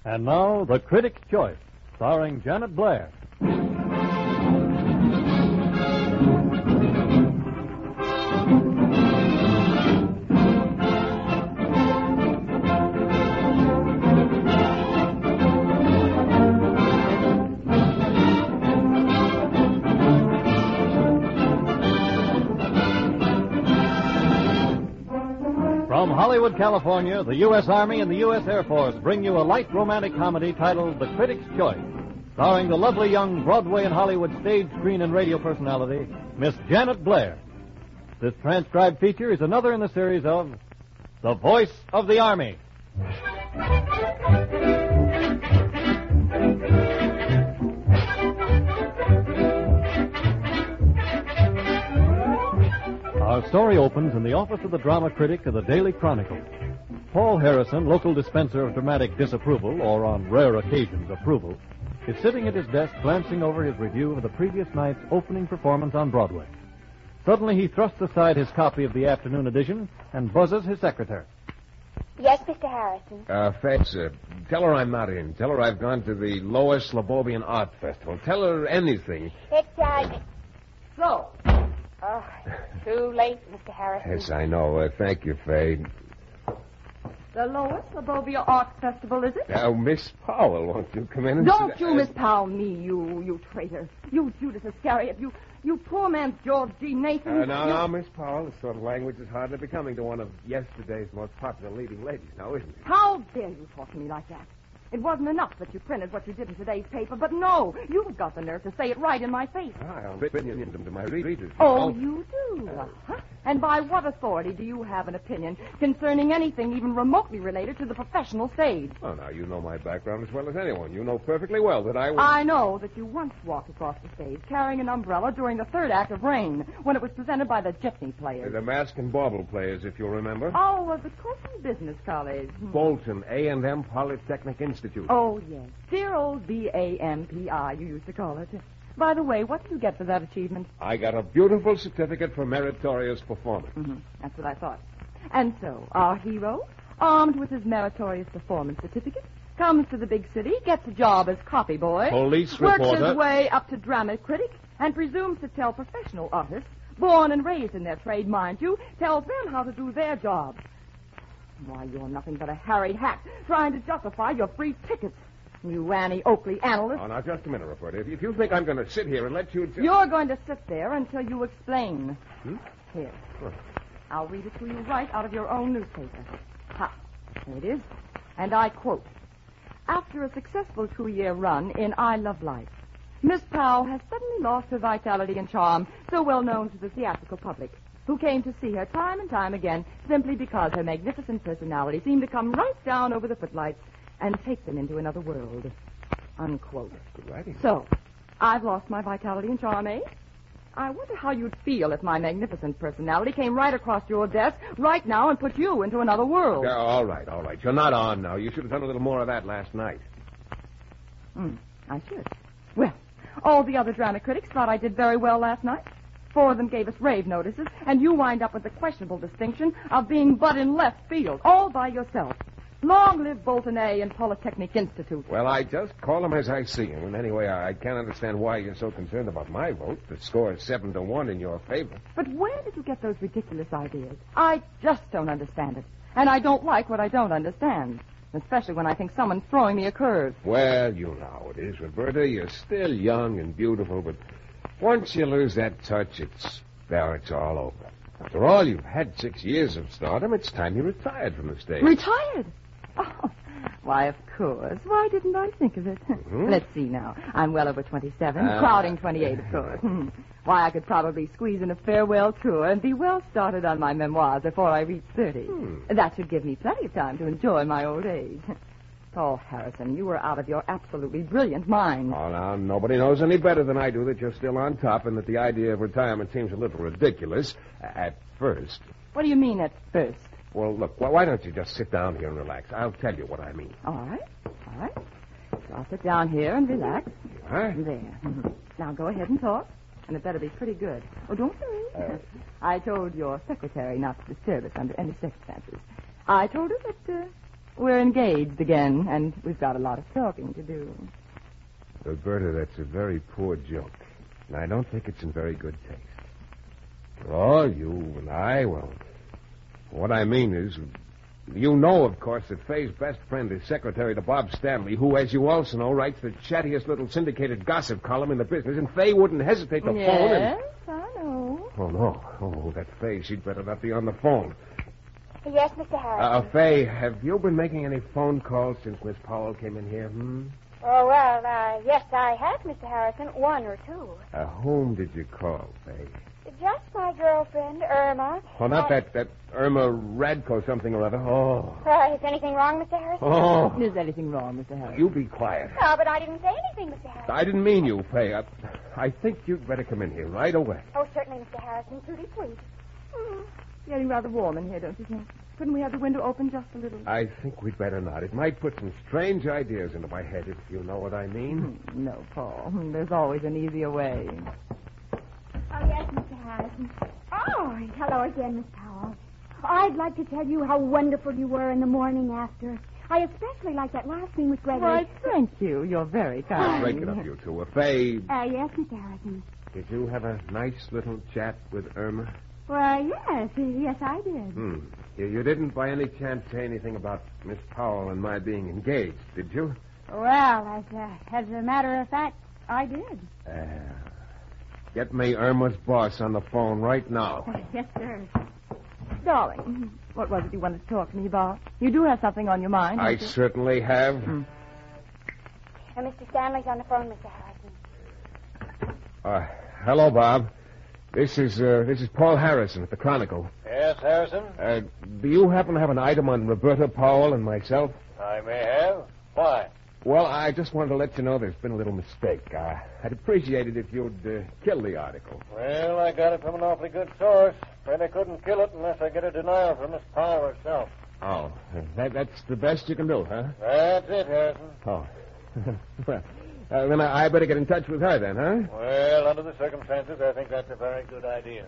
And now, The Critic's Choice, starring Janet Blair. From Hollywood, California, the U.S. Army and the U.S. Air Force bring you a light romantic comedy titled The Critic's Choice, starring the lovely young Broadway and Hollywood stage, screen, and radio personality, Miss Janet Blair. This transcribed feature is another in the series of The Voice of the Army. Our story opens in the office of the drama critic of the Daily Chronicle. Paul Harrison, local dispenser of dramatic disapproval, or on rare occasions approval, is sitting at his desk glancing over his review of the previous night's opening performance on Broadway. Suddenly he thrusts aside his copy of the afternoon edition and buzzes his secretary. Yes, Mr. Harrison. Fetz, tell her I'm not in. Tell her I've gone to the Lois Slavovian Art Festival. Tell her anything. It's, So? Oh, too late, Mr. Harrison. Yes, I know. Thank you, Faye. The Lois Slabovia Art Festival, is it? Now, Miss Powell, won't you come in and Don't sit- you Miss Powell me, you traitor. You Judas Iscariot. You poor man's George G. Nathan. Now, Miss Powell, this sort of language is hardly becoming to one of yesterday's most popular leading ladies, now, isn't it? How dare you talk to me like that? It wasn't enough that you printed what you did in today's paper, but no, you've got the nerve to say it right in my face. I'll bring them to my readers. Oh, you do? Uh-huh. And by what authority do you have an opinion concerning anything even remotely related to the professional stage? Oh, now, you know my background as well as anyone. You know perfectly well that I was... I know that you once walked across the stage carrying an umbrella during the third act of Rain, when it was presented by the Jitney Players. The Mask and Bauble Players, if you remember. Oh, was the Colton Business College. Bolton, A&M Polytechnic Institute. Oh, yes. Dear old BAMPI, you used to call it. By the way, what did you get for that achievement? I got a beautiful certificate for meritorious performance. Mm-hmm. That's what I thought. And so, our hero, armed with his meritorious performance certificate, comes to the big city, gets a job as copy boy, Police works reporter. his way up to drama critic, and presumes to tell professional artists, born and raised in their trade, mind you, tells them how to do their job. Why, you're nothing but a harried hack trying to justify your free tickets. You Annie Oakley analyst. Oh, now, just a minute, reporter. If you think I'm going to sit here and let you... You're going to sit there until you explain. Hmm? Here. What? I'll read it to you right out of your own newspaper. Ha. Here it is. And I quote. After a successful 2-year run in I Love Life, Miss Powell has suddenly lost her vitality and charm, so well known to the theatrical public, who came to see her time and time again simply because her magnificent personality seemed to come right down over the footlights and take them into another world. Unquote. Good writing. So, I've lost my vitality and charm, eh? I wonder how you'd feel if my magnificent personality came right across your desk right now and put you into another world. All right. You're not on now. You should have done a little more of that last night. I should. Well, all the other drama critics thought I did very well last night. 4 of them gave us rave notices, and you wind up with the questionable distinction of being butt in left field, all by yourself. Long live Bolton A and Polytechnic Institute. Well, I just call them as I see them. And anyway, I can't understand why you're so concerned about my vote. The score is 7-1 in your favor. But where did you get those ridiculous ideas? I just don't understand it. And I don't like what I don't understand. Especially when I think someone's throwing me a curve. Well, you know how it is, Roberta. You're still young and beautiful, but once you lose that touch, it's all over. After all, you've had 6 years of stardom. It's time you retired from the stage. Retired? Oh, why, of course. Why didn't I think of it? Mm-hmm. Let's see now. I'm well over 27, crowding 28, of course. Why, I could probably squeeze in a farewell tour and be well started on my memoirs before I reach 30. That should give me plenty of time to enjoy my old age. Oh, Harrison, you were out of your absolutely brilliant mind. Oh, now, nobody knows any better than I do that you're still on top and that the idea of retirement seems a little ridiculous at first. What do you mean at first? Well, look, why don't you just sit down here and relax? I'll tell you what I mean. All right. So I'll sit down here and relax. Huh? There. Now go ahead and talk. And it better be pretty good. Oh, don't worry. I told your secretary not to disturb us under any circumstances. I told her that We're engaged again, and we've got a lot of talking to do. Roberta, that's a very poor joke. And I don't think it's in very good taste. For all you and I, well, what I mean is, you know, of course, that Faye's best friend is secretary to Bob Stanley, who, as you also know, writes the chattiest little syndicated gossip column in the business, and Faye wouldn't hesitate to phone and... Yes, I know. Oh, no. Oh, that Faye, she'd better not be on the phone. Yes, Mr. Harrison. Faye, have you been making any phone calls since Miss Powell came in here, Oh, well, yes, I have, Mr. Harrison. One or two. Whom did you call, Faye? Just my girlfriend, Irma. Oh, not that Irma Radko something or other. Oh. Is anything wrong, Mr. Harrison? Oh. Is anything wrong, Mr. Harrison? You be quiet. No, but I didn't say anything, Mr. Harrison. I didn't mean you, Faye. I think you'd better come in here right away. Oh, certainly, Mr. Harrison. Truly, please. Getting rather warm in here, don't you think? Couldn't we have the window open just a little? I think we'd better not. It might put some strange ideas into my head, if you know what I mean. No, Paul. There's always an easier way. Oh, yes, Mr. Harrison. Oh, hello again, Miss Powell. I'd like to tell you how wonderful you were in the morning after. I especially like that last scene with Gregory. Why, thank you. You're very kind. Break it up, you two. Faye, Yes, Mr. Harrison. did you have a nice little chat with Irma? Well, yes, I did. You didn't by any chance say anything about Miss Powell and my being engaged, did you? Well, as a matter of fact, I did. Get me Irma's boss on the phone right now. Yes, sir. Darling, what was it you wanted to talk to me about? You do have something on your mind, I don't you? certainly have. Mr. Stanley's on the phone, Mr. Harrison. Hello, Bob. This is Paul Harrison at the Chronicle. Yes, Harrison? Do you happen to have an item on Roberta Powell and myself? I may have. Why? Well, I just wanted to let you know there's been a little mistake. I'd appreciate it if you'd kill the article. Well, I got it from an awfully good source. Afraid I couldn't kill it unless I get a denial from Miss Powell herself. Oh, that's the best you can do, huh? That's it, Harrison. Oh. Well, then I better get in touch with her then, huh? Well, under the circumstances, I think that's a very good idea.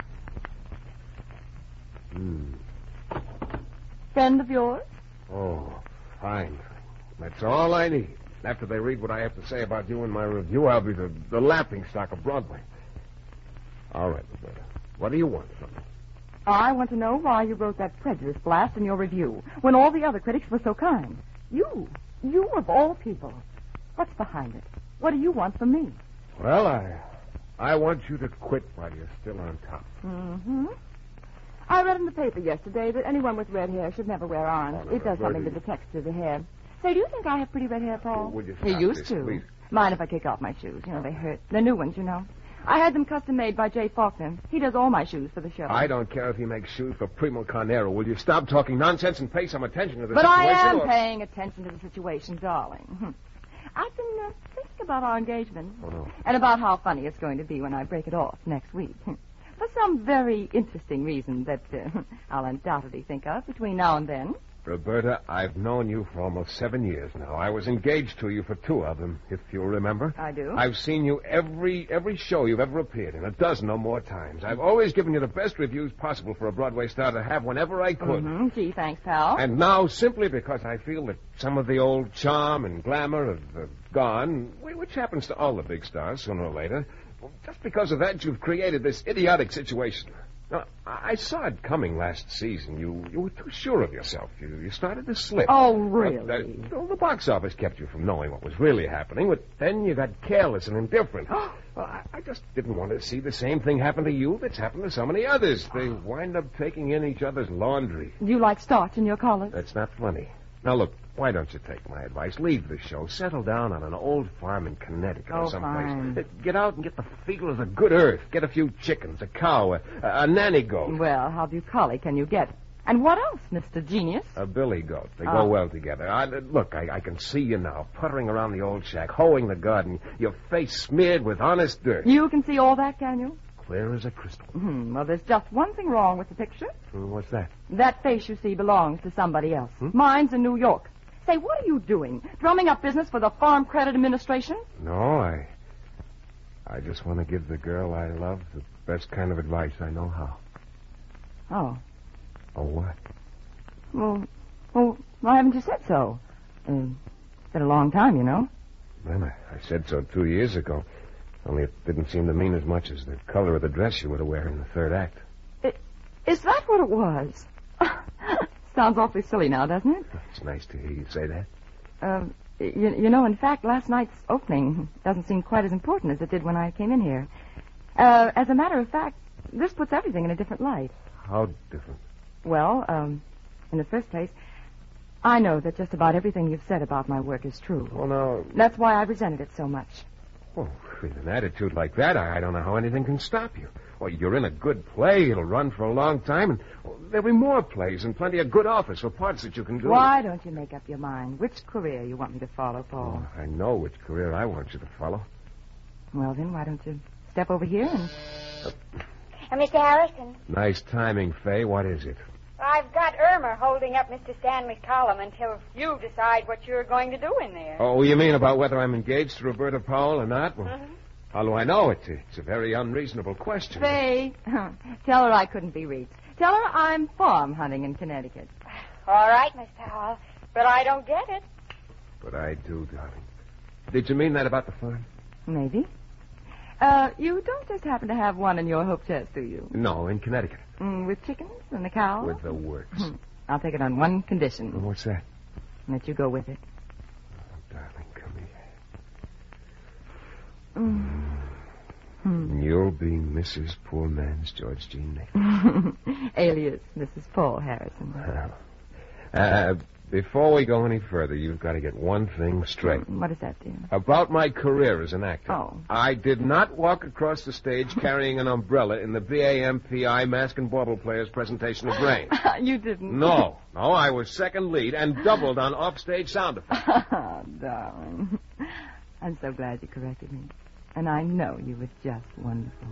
Friend of yours? Oh, fine. That's all I need. After they read what I have to say about you in my review, I'll be the laughing stock of Broadway. All right, Roberta. What do you want from me? I want to know why you wrote that prejudice blast in your review when all the other critics were so kind. You of all people. What's behind it? What do you want from me? Well, I want you to quit while you're still on top. I read in the paper yesterday that anyone with red hair should never wear orange. Oh, no, It does no, something to Bertie. the texture of the hair. Say, do you think I have pretty red hair, Paul? Would you You stop used this, to. please? Mind if I kick off my shoes? You know, they hurt. They're new ones, you know. I had them custom made by Jay Faulkner. He does all my shoes for the show. I don't care if he makes shoes for Primo Carnero. Will you stop talking nonsense and pay some attention to the But situation? I am or- paying attention to the situation, darling. I've been thinking about our engagement. Oh, no. And about how funny it's going to be when I break it off next week. For some very interesting reason that I'll undoubtedly think of between now and then. Roberta, I've known you for almost 7 years now. I was engaged to you for 2 of them, if you'll remember. I do. I've seen you every show you've ever appeared in, 12 or more times. I've always given you the best reviews possible for a Broadway star to have whenever I could. Gee, thanks, pal. And now, simply because I feel that some of the old charm and glamour have gone, which happens to all the big stars sooner or later, just because of that, you've created this idiotic situation. Now, I saw it coming last season. You were too sure of yourself. You started to slip. Oh, really? The box office kept you from knowing what was really happening, but then you got careless and indifferent. Well, I just didn't want to see the same thing happen to you that's happened to so many others. They wind up taking in each other's laundry. You like starch in your collars? That's not funny. Now, look, why don't you take my advice? Leave the show. Settle down on an old farm in Connecticut or someplace. Fine. Get out and get the feel of the good earth. Get a few chickens, a cow, a nanny goat. Well, how bucolic can you get? And what else, Mr. Genius? A billy goat. They go well together. Look, I can see you now, puttering around the old shack, hoeing the garden, your face smeared with honest dirt. You can see all that, can you? Clear as a crystal. Well, there's just one thing wrong with the picture. What's that? That face you see belongs to somebody else. Mine's in New York. Say, what are you doing? Drumming up business for the Farm Credit Administration? No, I just want to give the girl I love the best kind of advice I know how. Oh. Oh, what? Well, Why haven't you said so? It's been a long time, you know. Well, I said so 2 years ago. Only it didn't seem to mean as much as the color of the dress you were to wear in the third act. Is that what it was? Sounds awfully silly now, doesn't it? It's nice to hear you say that. You know, in fact, last night's opening doesn't seem quite as important as it did when I came in here. As a matter of fact, this puts everything in a different light. How different? Well, in the first place, I know that just about everything you've said about my work is true. Well, now... That's why I resented it so much. Oh, with an attitude like that, I don't know how anything can stop you. Well, you're in a good play. It'll run for a long time, and there'll be more plays and plenty of good offers for parts that you can do. Why don't you make up your mind which career you want me to follow, Paul? Oh, I know which career I want you to follow. Well, then, why don't you step over here and... Mr. Harrison, Nice timing, Fay. What is it? I've got Irma holding up Mr. Stanley's column until you decide what you're going to do in there. Oh, you mean about whether I'm engaged to Roberta Powell or not? Well, how do I know? It's a very unreasonable question. Faye, tell her I couldn't be reached. Tell her I'm farm hunting in Connecticut. All right, Miss Powell, but I don't get it. But I do, darling. Did you mean that about the farm? Maybe. You don't just happen to have one in your hope chest, do you? No, in Connecticut. With chickens and the cow? With the works. I'll take it on one condition. Well, what's that? That you go with it. Oh, darling, come here. You'll be Mrs. Poor Man's George Jean Nichols. Alias Mrs. Paul Harrison. Well, before we go any further, you've got to get one thing straight. What is that, dear? About my career as an actor. Oh. I did not walk across the stage carrying an umbrella in the BAMPI Mask and Bauble Players presentation of Rain. You didn't? No, I was second lead and doubled on offstage sound effects. Oh, darling. I'm so glad you corrected me. And I know you were just wonderful.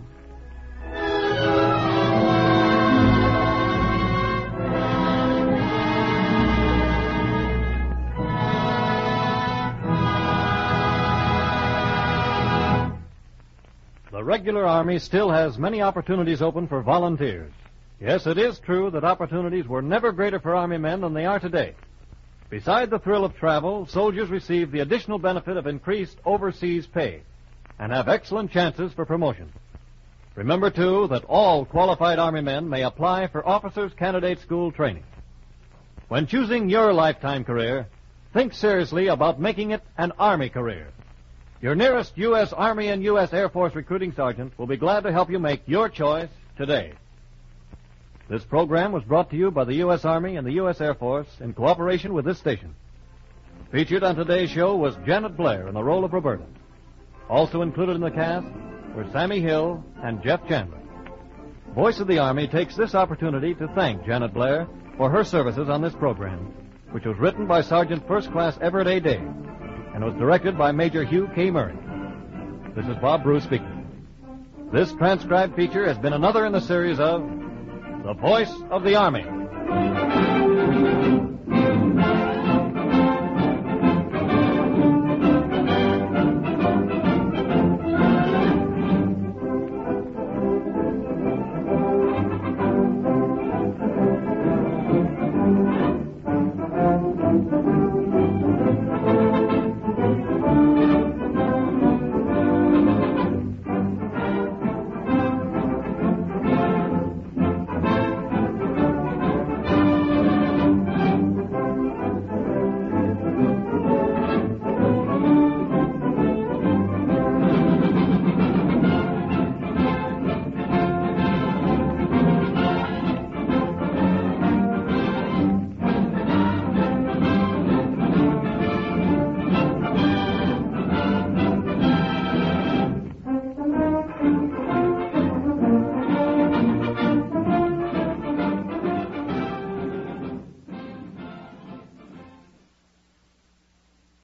The regular Army still has many opportunities open for volunteers. Yes, it is true that opportunities were never greater for Army men than they are today. Beside the thrill of travel, soldiers receive the additional benefit of increased overseas pay and have excellent chances for promotion. Remember, too, that all qualified Army men may apply for Officers Candidate School training. When choosing your lifetime career, think seriously about making it an Army career. Your nearest U.S. Army and U.S. Air Force recruiting sergeant will be glad to help you make your choice today. This program was brought to you by the U.S. Army and the U.S. Air Force in cooperation with this station. Featured on today's show was Janet Blair in the role of Roberta. Also included in the cast were Sammy Hill and Jeff Chandler. Voice of the Army takes this opportunity to thank Janet Blair for her services on this program, which was written by Sergeant First Class Everett A. Day and was directed by Major Hugh K. Murray. This is Bob Bruce speaking. This transcribed feature has been another in the series of The Voice of the Army.